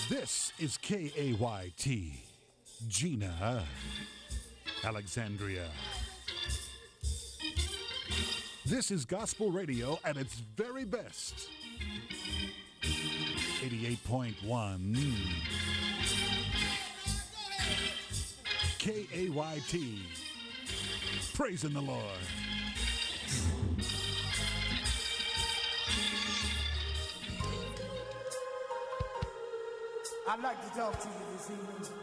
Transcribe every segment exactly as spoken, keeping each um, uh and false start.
This is K A Y T, Gina, Alexandria. This is gospel radio at its very best. eighty-eight point one K A Y T. Praising the Lord. I'd like to talk to you this evening.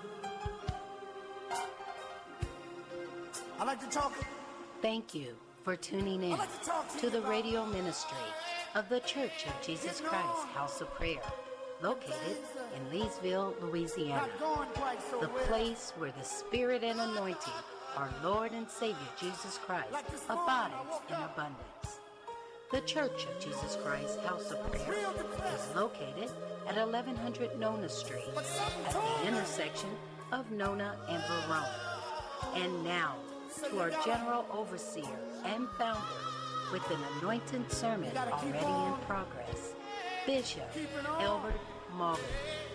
I'd like to talk. Thank you for tuning in I'd like to, talk to, to the about, radio ministry of the Church of Jesus Christ House of Prayer, located in Leesville, Louisiana, not going quite so the well. place where the Spirit and anointing, our Lord and Savior Jesus Christ, Like this morning, I abides woke in up. abundance. The Church of Jesus Christ House of Prayer is located at eleven hundred Nona Street, But something at told the me. intersection of Nona and Verona. And now, to our General Overseer and Founder, with an anointed sermon You gotta keep already on in progress, Bishop keeping on. Elbert Morgan.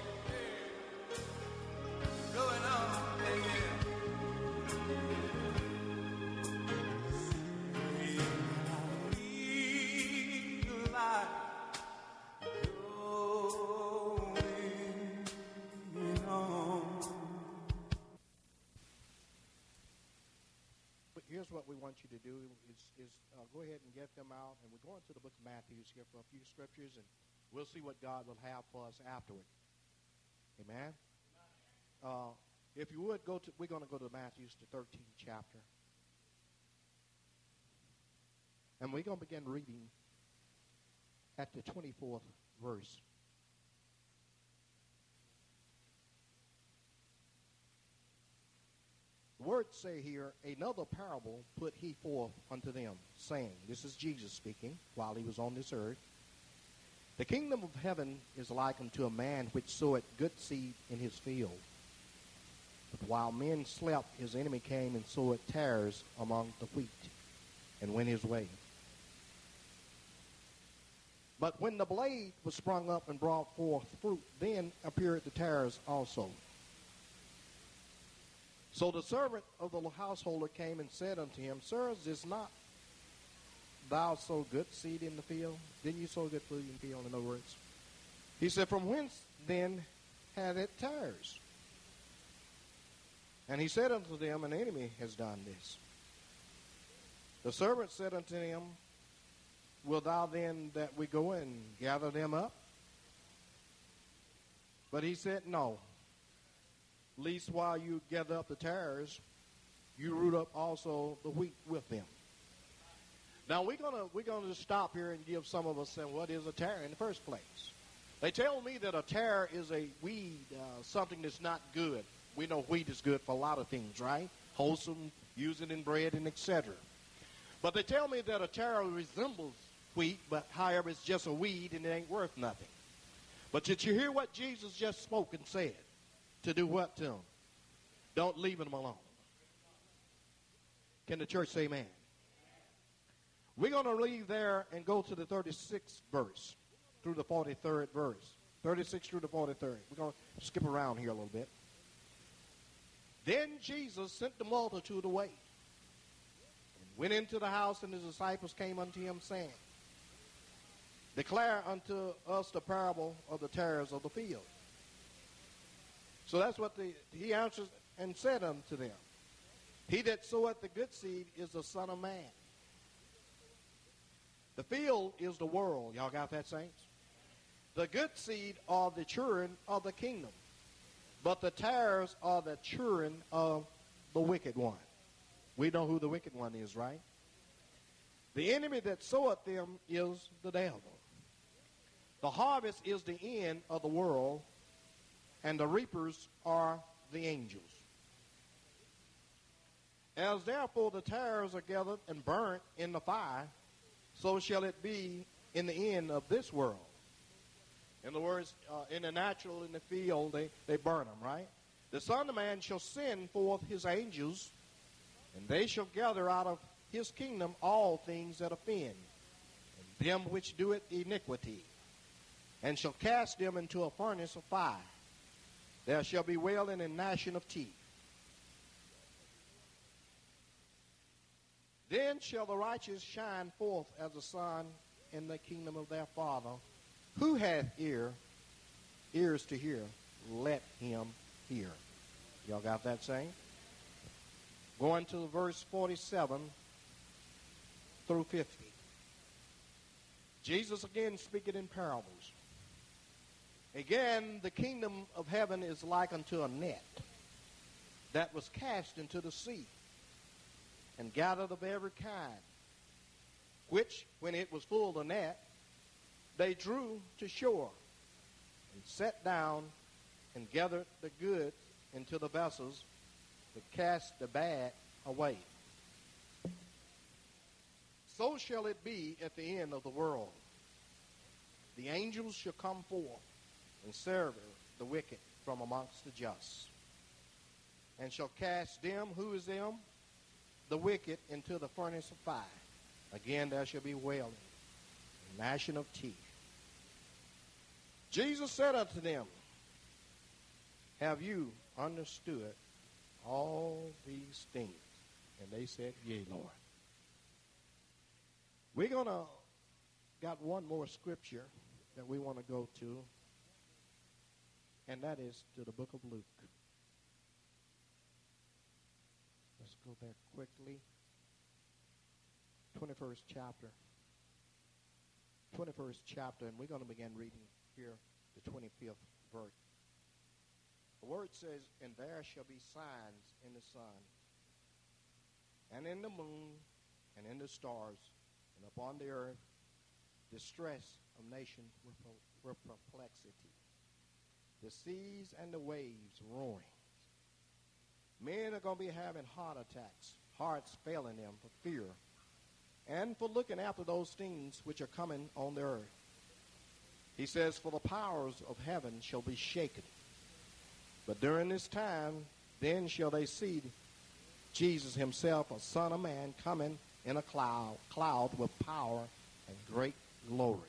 Going on, amen. Here's what we want you to do is, is uh, go ahead and get them out, and we're going to the book of Matthew here for a few scriptures, and we'll see what God will have for us afterward. Amen? Uh, if you would, go to, we're going to go to Matthew's, the thirteenth chapter. And we're going to begin reading at the twenty-fourth verse. The words say here, another parable put he forth unto them, saying, this is Jesus speaking while he was on this earth. The kingdom of heaven is like unto a man which soweth good seed in his field. But while men slept, his enemy came and sowed tares among the wheat, and went his way. But when the blade was sprung up and brought forth fruit, then appeared the tares also. So the servant of the householder came and said unto him, Sir, is not thou sow good seed in the field? Didn't you sow good food in the field, in other words? He said, From whence then had it tares? And he said unto them, An enemy has done this. The servant said unto him, Wilt thou then that we go and gather them up? But he said, No. Least while you gather up the tares, you root up also the wheat with them. Now we're gonna we're gonna just stop here and give some of us saying, what is a tare in the first place? They tell me that a tare is a weed, uh, something that's not good. We know wheat is good for a lot of things, right? Wholesome, use it in bread and et cetera. But they tell me that a tare resembles wheat, but however it's just a weed and it ain't worth nothing. But did you hear what Jesus just spoke and said? To do what to them? Don't leave them alone. Can the church say amen? We're going to leave there and go to the thirty-sixth verse through the forty-third verse. thirty-six through the forty-third. We're going to skip around here a little bit. Then Jesus sent the multitude away and went into the house, and his disciples came unto him, saying, Declare unto us the parable of the tares of the field. So that's what the, he answered and said unto them. He that soweth the good seed is the Son of Man. The field is the world. Y'all got that, saints? The good seed are the children of the kingdom. But the tares are the children of the wicked one. We know who the wicked one is, right? The enemy that soweth them is the devil. The harvest is the end of the world, and the reapers are the angels. As therefore the tares are gathered and burnt in the fire, so shall it be in the end of this world. In other words, uh, in the natural, in the field, they, they burn them, right? The Son of Man shall send forth his angels, and they shall gather out of his kingdom all things that offend, and them which do it iniquity, and shall cast them into a furnace of fire. There shall be wailing and gnashing of teeth. Then shall the righteous shine forth as the sun in the kingdom of their Father. Who hath ear, ears to hear, let him hear. Y'all got that saying? Going to verse forty-seven through fifty. Jesus again speaking in parables. Again, the kingdom of heaven is like unto a net that was cast into the sea, and gathered of every kind, which, when it was full the net, they drew to shore, and sat down, and gathered the good into the vessels, but cast the bad away. So shall it be at the end of the world. The angels shall come forth, and sever the wicked from amongst the just, and shall cast them, who is them? The wicked, into the furnace of fire. Again there shall be wailing, and gnashing of teeth. Jesus said unto them, have you understood all these things? And they said, yea, Lord. We're going to, got one more scripture that we want to go to, and that is to the book of Luke. Let's go there quickly. twenty-first chapter. twenty-first chapter, and we're going to begin reading here the twenty-fifth verse. The word says, and there shall be signs in the sun, and in the moon, and in the stars, and upon the earth, distress of nations with perplexity, the seas and the waves roaring. Men are going to be having heart attacks, hearts failing them for fear, and for looking after those things which are coming on the earth. He says, for the powers of heaven shall be shaken. But during this time, then shall they see Jesus himself, a Son of Man, coming in a cloud, cloud with power and great glory.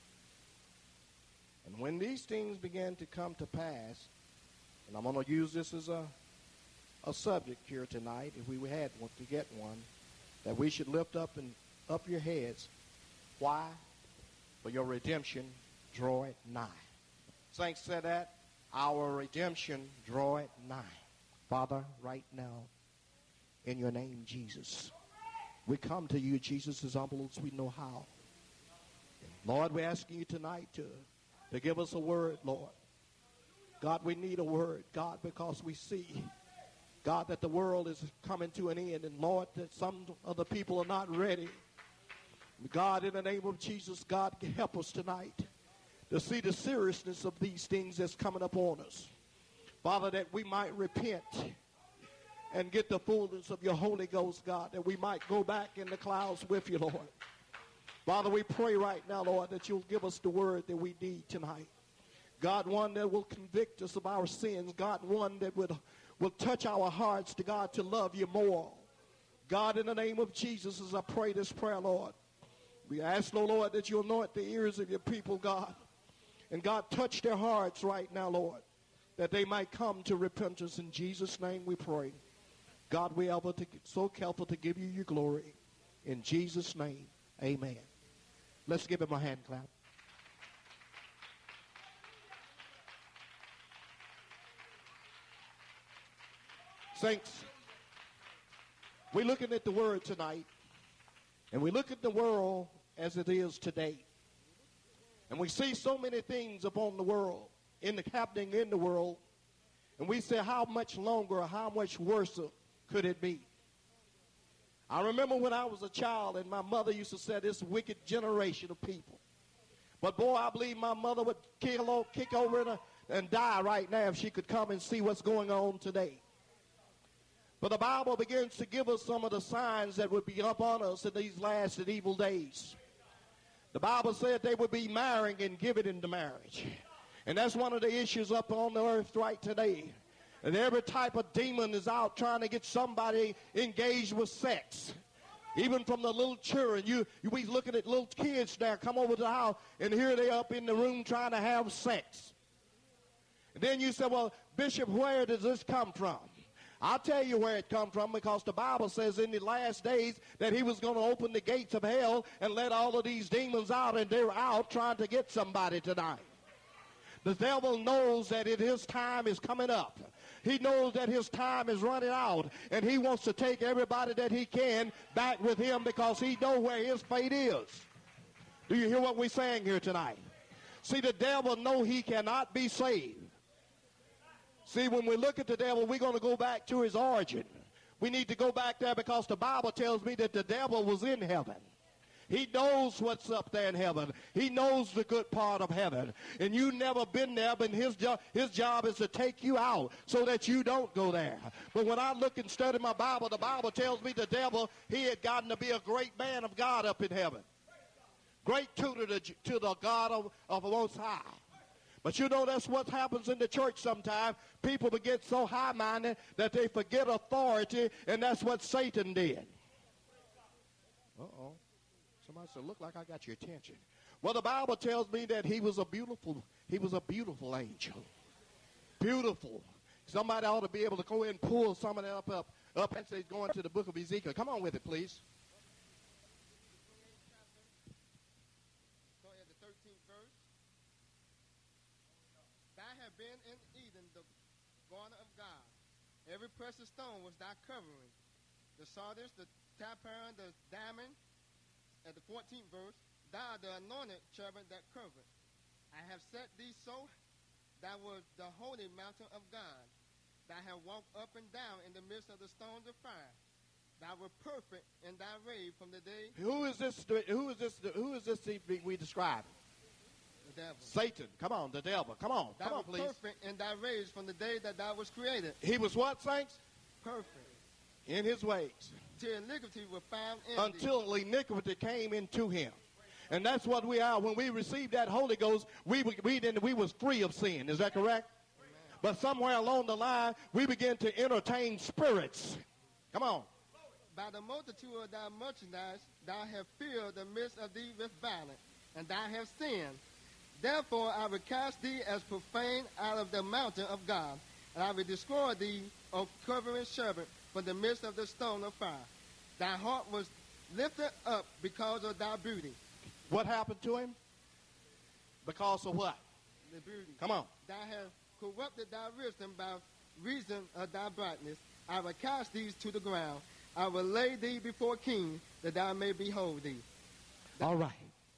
And when these things begin to come to pass, and I'm going to use this as a, a subject here tonight, if we had one to get one, that we should lift up and up your heads. Why? For your redemption draweth nigh. Saints said that. Our redemption draweth nigh. Father, right now, in your name, Jesus, we come to you, Jesus, as humble as we know how. Lord, we're asking you tonight to, to give us a word, Lord. God, we need a word, God, because we see, God, that the world is coming to an end. And, Lord, that some of the people are not ready. God, in the name of Jesus, God, help us tonight to see the seriousness of these things that's coming upon us. Father, that we might repent and get the fullness of your Holy Ghost, God, that we might go back in the clouds with you, Lord. Father, we pray right now, Lord, that you'll give us the word that we need tonight. God, one that will convict us of our sins. God, one that would, will touch our hearts to God to love you more. God, in the name of Jesus, as I pray this prayer, Lord, we ask, oh Lord, that you anoint the ears of your people, God. And God, touch their hearts right now, Lord, that they might come to repentance. In Jesus' name we pray. God, we are so careful to give you your glory. In Jesus' name, amen. Let's give him a hand clap. Saints, we're looking at the word tonight, and we look at the world as it is today. And we see so many things upon the world, in the happening in the world, and we say, how much longer or how much worse could it be? I remember when I was a child and my mother used to say, this wicked generation of people. But boy, I believe my mother would kill, kick over and, and die right now if she could come and see what's going on today. But the Bible begins to give us some of the signs that would be upon us in these last and evil days. The Bible said they would be marrying and giving into marriage. And that's one of the issues up on the earth right today. And every type of demon is out trying to get somebody engaged with sex. Even from the little children. You, you we looking at little kids now come over to the house, and here they up in the room trying to have sex. And then you say, well, Bishop, where does this come from? I'll tell you where it come from, because the Bible says in the last days that he was going to open the gates of hell and let all of these demons out, and they're out trying to get somebody tonight. The devil knows that it, his time is coming up. He knows that his time is running out, and he wants to take everybody that he can back with him, because he knows where his fate is. Do you hear what we're saying here tonight? See, the devil knows he cannot be saved. See, when we look at the devil, we're going to go back to his origin. We need to go back there, because the Bible tells me that the devil was in heaven. He knows what's up there in heaven. He knows the good part of heaven. And you've never been there, but his, jo- his job is to take you out so that you don't go there. But when I look and study my Bible, the Bible tells me the devil, he had gotten to be a great man of God up in heaven. Great tutor to, to the God of, of the Most High. But you know, that's what happens in the church sometimes. People get so high-minded that they forget authority, and that's what Satan did. Uh-oh. Somebody said, look like I got your attention. Well, the Bible tells me that he was a beautiful, he was a beautiful angel. Beautiful. Somebody ought to be able to go in and pull some of that up, up, up and say, going to the book of Ezekiel. Come on with it, please. Been in Eden, the garden of God. Every precious stone was thy covering. The sardius, the tapir, the diamond. At the fourteenth verse, thou the anointed cherubim that covered. I have set thee so, thou wert the holy mountain of God. Thou have walked up and down in the midst of the stones of fire. Thou wert perfect in thy way from the day. Who is this? Who is this? Who is this we describe? The devil. Satan. Come on, the devil. Come on. Thou Come on, wert please. perfect in thy ways from the day that thou was created. He was what, saints? Perfect. In his ways. Till iniquity was found in Until thee. iniquity came into him. And that's what we are. When we received that Holy Ghost, we we didn't we was free of sin. Is that correct? Amen. But somewhere along the line, we began to entertain spirits. Come on. By the multitude of thy merchandise, thou hast filled the midst of thee with violence, and thou hast sinned. Therefore I will cast thee as profane out of the mountain of God, and I will destroy thee, O covering cherubim, from the midst of the stone of fire. Thy heart was lifted up because of thy beauty. What happened to him? Because of what? The beauty. Come on. Thou hast corrupted thy wisdom by reason of thy brightness. I will cast thee to the ground. I will lay thee before kings, that thou may behold thee. All right.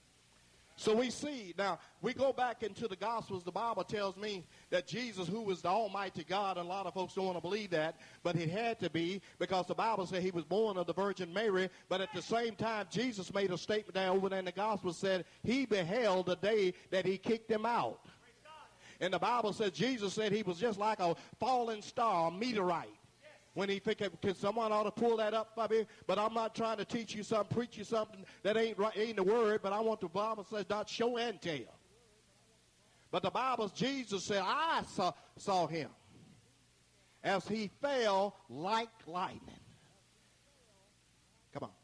So we see, now, we go back into the Gospels. The Bible tells me that Jesus, who was the Almighty God, and a lot of folks don't want to believe that, but it had to be, because the Bible said he was born of the Virgin Mary, but at the same time, Jesus made a statement there over there in the Gospel, said he beheld the day that he kicked him out. And the Bible says Jesus said he was just like a falling star, a meteorite. When he think, can someone ought to pull that up for me? But I'm not trying to teach you something, preach you something that ain't right, ain't the word, but I want the Bible says not show and tell. But the Bible, Jesus said, I saw, saw him as he fell like lightning. Come on.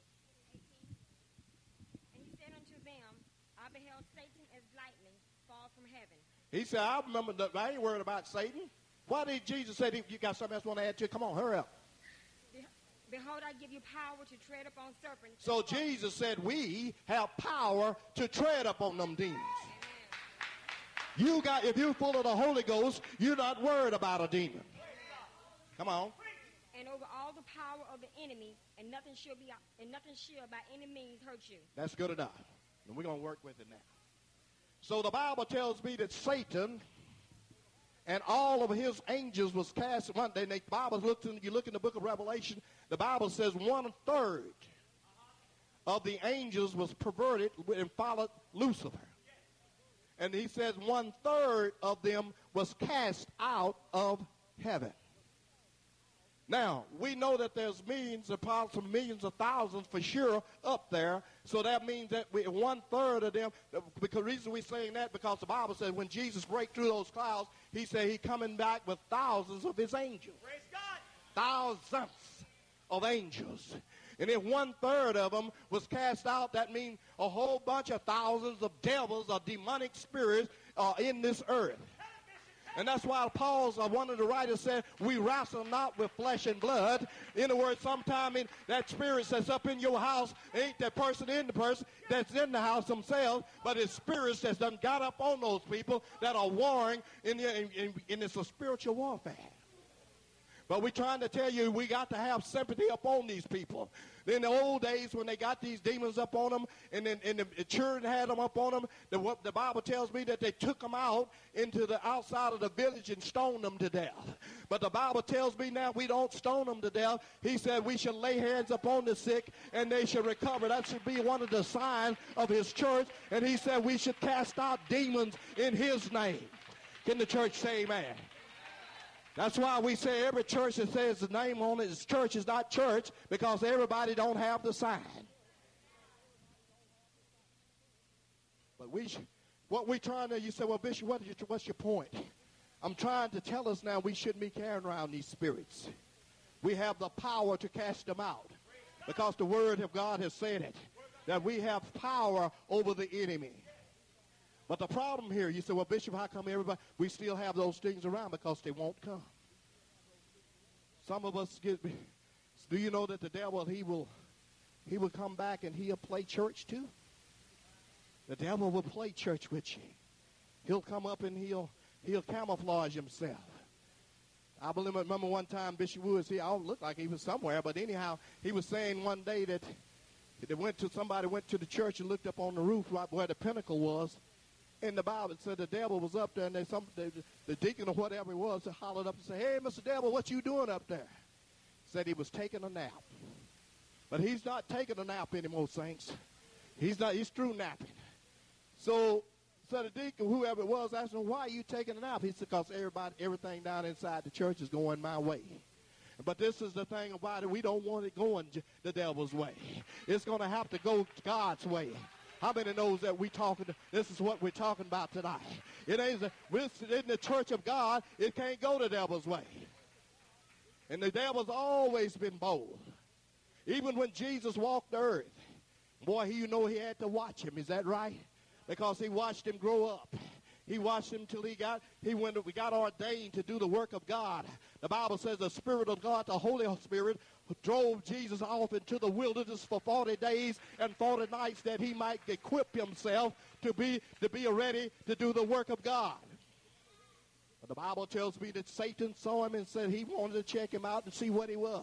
And he said unto them, I beheld Satan as lightning fall from heaven. He said, I remember, that I ain't worried about Satan. Why did Jesus say, you got something else you want to add to it? Come on, hurry up. Behold, I give you power to tread upon serpents. So Jesus said we have power to tread upon them demons. Amen. You got, if you're full of the Holy Ghost, you're not worried about a demon. Come on. And over all the power of the enemy, and nothing shall be, and nothing shall by any means hurt you. That's good enough. And we're going to work with it now. So the Bible tells me that Satan and all of his angels was cast one day. And the Bible looks in, you look in the book of Revelation, the Bible says one third of the angels was perverted and followed Lucifer. And he says one third of them was cast out of heaven. Now, we know that there's millions of possible millions of thousands for sure up there. So that means that we, one third of them, because the reason we're saying that, because the Bible says when Jesus break through those clouds, he said he coming back with thousands of his angels. Praise God. Thousands of angels. And if one third of them was cast out, that means a whole bunch of thousands of devils or demonic spirits are in this earth. And that's why Paul's, uh, one of the writers said, we wrestle not with flesh and blood. In other words, sometime in that spirit that's up in your house ain't that person in the person that's in the house themselves, but it's spirits that's done got up on those people that are warring in, the, in, in, in it's a spiritual warfare. But we're trying to tell you we got to have sympathy upon these people. In the old days when they got these demons up on them and then and the children had them up on them, the, what the Bible tells me that they took them out into the outside of the village and stoned them to death. But the Bible tells me now we don't stone them to death. He said we should lay hands upon the sick and they should recover. That should be one of the signs of his church. And he said we should cast out demons in his name. Can the church say amen? That's why we say every church that says the name on it is church is not church, because everybody don't have the sign. But we, what we trying to, you say, well, Bishop, what is your, what's your point? I'm trying to tell us now we shouldn't be carrying around these spirits. We have the power to cast them out, because the word of God has said it, that we have power over the enemy. But the problem here, you say, well, Bishop, how come everybody, we still have those things around? Because they won't come. Some of us get, do you know that the devil, he will, he will come back and he'll play church too? The devil will play church with you. He'll come up and he'll, he'll camouflage himself. I believe, remember one time Bishop Woods, he, I don't look like he was somewhere, but anyhow, he was saying one day that they went to, somebody went to the church and looked up on the roof right where the pinnacle was. And the Bible said the devil was up there, and they, some, they, the deacon or whatever it was hollered up and said, hey, Mister Devil, what you doing up there? Said he was taking a nap. But he's not taking a nap anymore, saints. He's not, he's through napping. So, so the deacon, whoever it was, asked him, why are you taking a nap? He said, because everybody, everything down inside the church is going my way. But this is the thing about it. We don't want it going the devil's way. It's going to have to go God's way. How many knows that we talking? This is what we're talking about tonight. It ain't in the church of God. It can't go the devil's way. And the devil's always been bold. Even when Jesus walked the earth, boy, he, you know he had to watch him. Is that right? Because he watched him grow up. He watched him till he got, he went, we got ordained to do the work of God. The Bible says the Spirit of God, the Holy Spirit, drove Jesus off into the wilderness for forty days and forty nights that he might equip himself to be, to be ready to do the work of God. But the Bible tells me that Satan saw him and said he wanted to check him out and see what he was.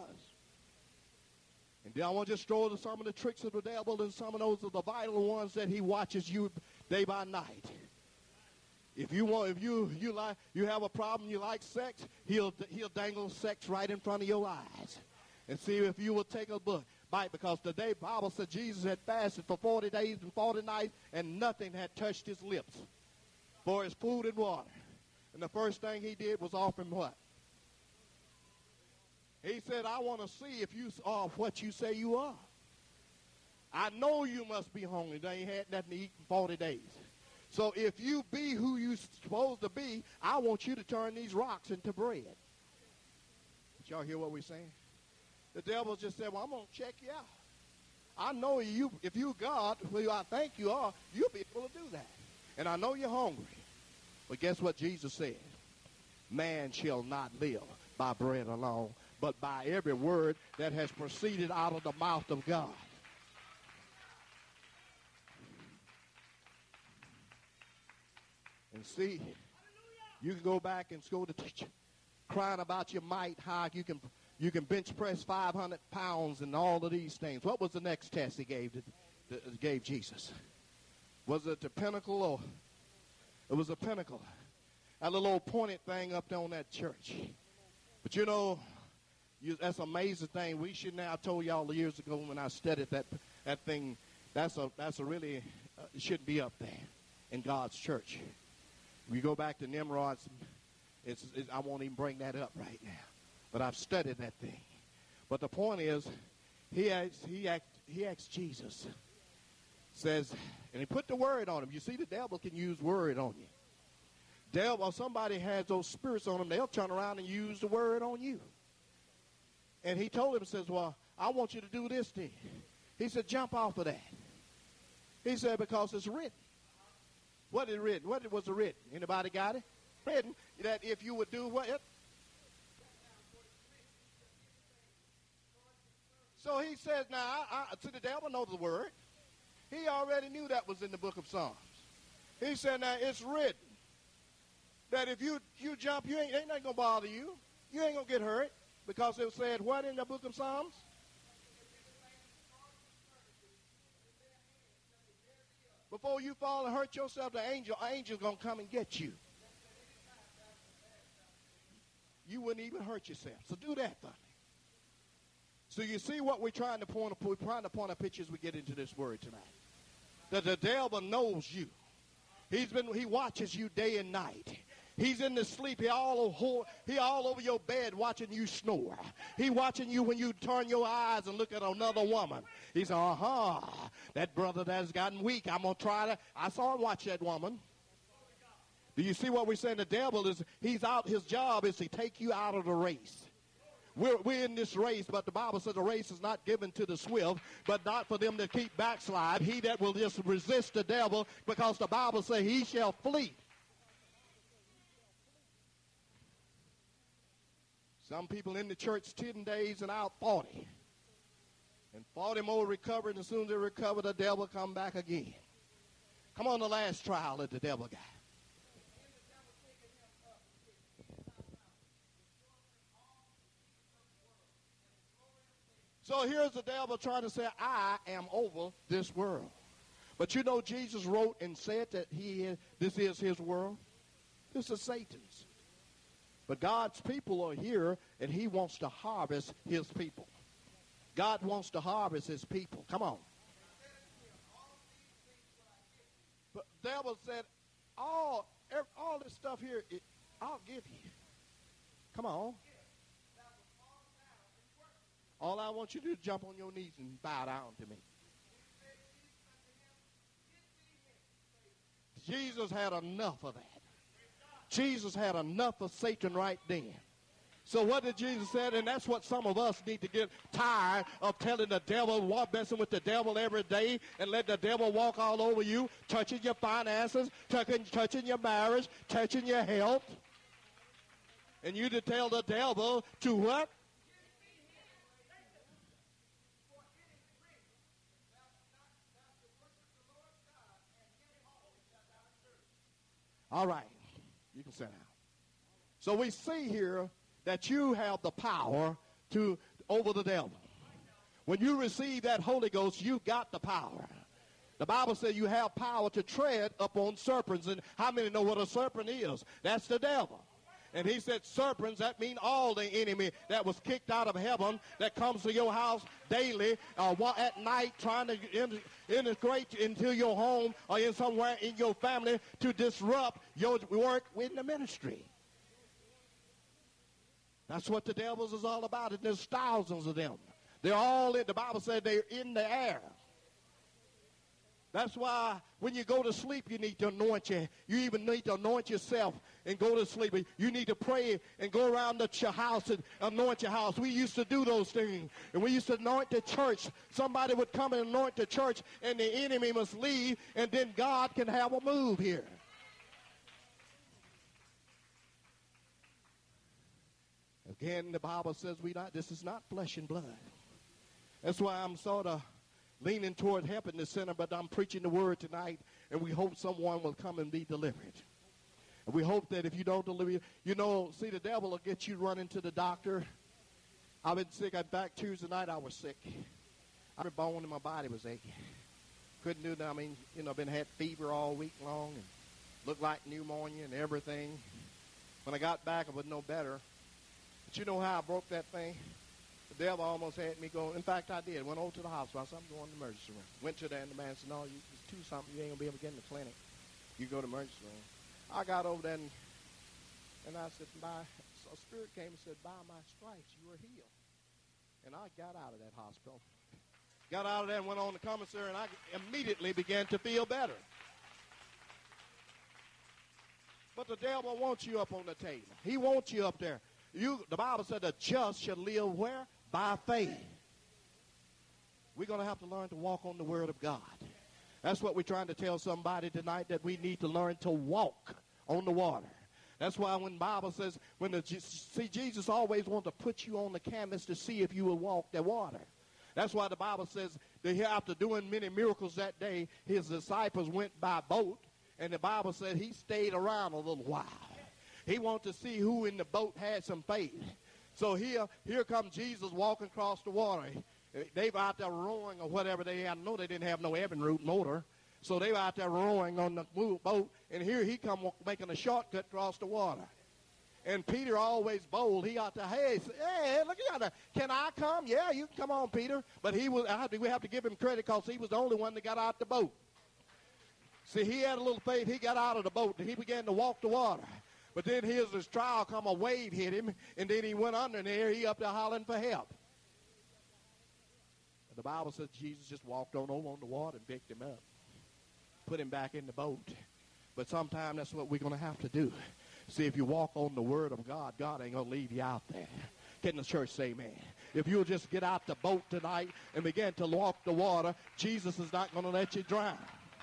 And then I want to just throw some of the tricks of the devil, and some of those are the vital ones that he watches you day by night. If you want, if you you like, you have a problem, you like sex, he'll he'll dangle sex right in front of your eyes, and see if you will take a book bite. Because the day Bible said Jesus had fasted for forty days and forty nights, and nothing had touched his lips for his food and water. And the first thing he did was offer him what? He said, "I want to see if you are what you say you are. I know you must be hungry. They ain't had nothing to eat in forty days." So if you be who you're supposed to be, I want you to turn these rocks into bread. Did y'all hear what we're saying? The devil just said, well, I'm going to check you out. I know you, if you God, who I think you are, you'll be able to do that. And I know you're hungry. But guess what Jesus said? Man shall not live by bread alone, but by every word that has proceeded out of the mouth of God. And see, you can go back and go to teach, crying about your might, how you can you can bench press five hundred pounds and all of these things. What was the next test he gave to, to, gave Jesus? Was it the pinnacle or it was a pinnacle? That little old pointed thing up there on that church. But you know, you, that's an amazing thing. We should now, I told y'all years ago when I studied that that thing, that's a that's a really uh, it shouldn't be up there in God's church. We go back to Nimrod, it's, it's, I won't even bring that up right now. But I've studied that thing. But the point is, he asked, he asked, he asked Jesus, says, and he put the word on him. You see, the devil can use word on you. Devil, somebody has those spirits on them, they'll turn around and use the word on you. And he told him, says, well, I want you to do this thing. He said, jump off of that. He said, because it's written. What is written? What was it written? Anybody got it? written that if you would do what? So he says, now, I, I, see, the devil knows the word. He already knew that was in the book of Psalms. He said, now, it's written that if you, you jump, you ain't, ain't nothing going to bother you. You ain't going to get hurt because it said what in the book of Psalms? Before you fall and hurt yourself, the angel, angel's going to come and get you. You wouldn't even hurt yourself. So do that, buddy. So you see what we're trying to point, we're trying to point a picture as we get into this word tonight. That the devil knows you. He's been, he watches you day and night. He's in the sleep. He all over, he all over your bed watching you snore. He watching you when you turn your eyes and look at another woman. He said, uh-huh, that brother that's gotten weak. I'm going to try to. I saw him watch that woman. Do you see what we're saying? The devil is, he's out, his job is to take you out of the race. We're, we're in this race, but the Bible says the race is not given to the swift, but not for them to keep backslide. He that will just resist the devil, because the Bible says he shall flee. Some people in the church ten days and out forty. And forty more recovered, and as soon as they recover, the devil come back again. Come on, the last trial that the devil got. So here's the devil trying to say, I am over this world. But you know Jesus wrote and said that he is, this is his world. This is Satan's. But God's people are here, and he wants to harvest his people. God wants to harvest his people. Come on. But the devil said, all, all this stuff here, it, I'll give you. Come on. All I want you to do is jump on your knees and bow down to me. Jesus had enough of that. Jesus had enough of Satan right then. So what did Jesus say? And that's what some of us need to get tired of, telling the devil, walk messing with the devil every day and let the devil walk all over you, touching your finances, touching, touching your marriage, touching your health. And you to tell the devil to what? All right, you can sit down. So we see here that you have the power to over the devil. When you receive that Holy Ghost, you got the power. The Bible says you have power to tread upon serpents. And how many know what a serpent is? That's the devil. And he said serpents, that means all the enemy that was kicked out of heaven that comes to your house daily uh, at night trying to integrate into your home or in somewhere in your family to disrupt your work in the ministry. That's what the devils is all about. And there's thousands of them. They're all in, the Bible said they're in the air. That's why when you go to sleep, you need to anoint you. You even need to anoint yourself and go to sleep. You need to pray and go around the your house and anoint your house. We used to do those things. And we used to anoint the church. Somebody would come and anoint the church, and the enemy must leave, and then God can have a move here. Again, the Bible says we not. This is not flesh and blood. That's why I'm sort of leaning toward helping the sinner, but I'm preaching the word tonight, and we hope someone will come and be delivered. And we hope that if you don't deliver, you know, see, the devil will get you running to the doctor. I've been sick. In fact, Tuesday night I was sick. Every bone in my body was aching. Couldn't do that. I mean, you know, I've been had fever all week long and looked like pneumonia and everything. When I got back, I was no better. But you know how I broke that thing? The devil almost had me going. In fact, I did. Went over to the hospital. I said, I'm going to the emergency room. Went to there, and the man said, no, you, it's too something. You ain't going to be able to get in the clinic. You go to the emergency room. I got over there, and, and I said, by, so a spirit came and said, by my stripes, you are healed. And I got out of that hospital. Got out of there and went on the commissary, and I immediately began to feel better. But the devil wants you up on the table. He wants you up there. You, the Bible said the just shall live where? By faith. We're going to have to learn to walk on the word of God. That's what we're trying to tell somebody tonight, that we need to learn to walk on the water. That's why when the Bible says, when the, see, Jesus always wants to put you on the canvas to see if you will walk the water. That's why the Bible says that after doing many miracles that day, his disciples went by boat, and the Bible said he stayed around a little while. He wanted to see who in the boat had some faith. So here, here comes Jesus walking across the water. They were out there rowing or whatever they had. No, they didn't have no Evinrude motor. So they were out there rowing on the boat, and here he come making a shortcut across the water. And Peter, always bold, he out there, hey, hey, look at that. Can I come? Yeah, you can come on, Peter. But he was, I have to, we have to give him credit because he was the only one that got out the boat. See, he had a little faith. He got out of the boat, and he began to walk the water. But then here's his trial come, a wave hit him, and then he went under there. He up there hollering for help. And the Bible says Jesus just walked on over on the water and picked him up, put him back in the boat. But sometime that's what we're going to have to do. See, if you walk on the word of God, God ain't going to leave you out there. Can the church say amen? If you'll just get out the boat tonight and begin to walk the water, Jesus is not going to let you drown.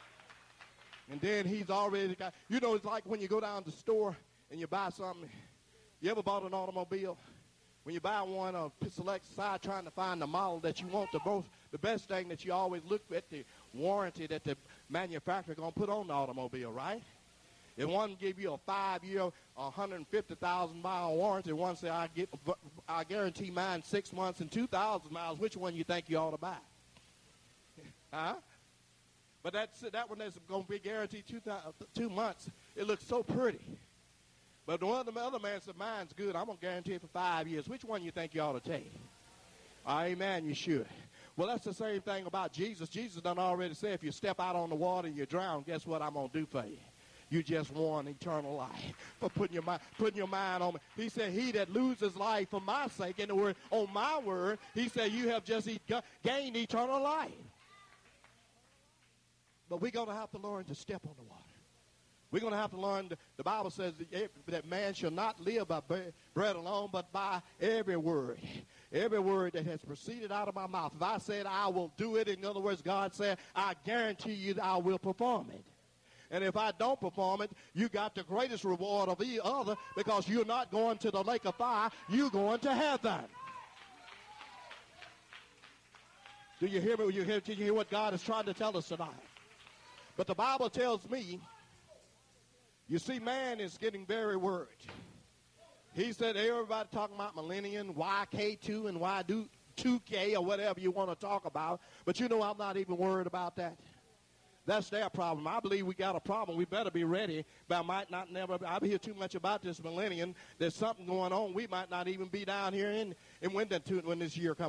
And then he's already got, you know, it's like when you go down to the store and you buy something. You ever bought an automobile? When you buy one or select side trying to find the model that you want, the most, the best thing that you always look at the warranty that the manufacturer going to put on the automobile, right? If one give you a five-year, one hundred fifty thousand mile warranty, one say I get, I guarantee mine six months and two thousand miles. Which one you think you ought to buy? Huh? But that's that one that's going to be guaranteed two, two months. It looks so pretty. But the one the other man said, mine's good. I'm going to guarantee it for five years. Which one you think you ought to take? Amen, you should. Well, that's the same thing about Jesus. Jesus done already said, if you step out on the water and you drown, guess what I'm going to do for you? You just won eternal life for putting your mind, putting your mind on me. He said, he that loses life for my sake, in the word, on my word, he said, you have just gained eternal life. But we're going to have to learn to step on the water. We're going to have to learn, to, the Bible says that, that man shall not live by bread alone, but by every word. Every word that has proceeded out of my mouth. If I said I will do it, in other words, God said, I guarantee you that I will perform it. And if I don't perform it, you got the greatest reward of the other, because you're not going to the lake of fire, you're going to heaven. Do you hear me? You hear, do you hear what God is trying to tell us tonight? But the Bible tells me, you see, man is getting very worried. He said, everybody talking about millennium, Y K two and Y two K or whatever you want to talk about. But you know, I'm not even worried about that. That's their problem. I believe we got a problem. We better be ready. But I might not never, I hear too much about this millennium. There's something going on. We might not even be down here in, in Wyndham when this year comes.